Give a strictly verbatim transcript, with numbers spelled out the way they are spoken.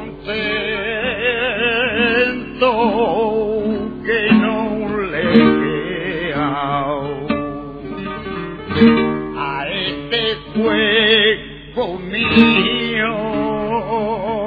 contento que no le quedao a este cuerpo mío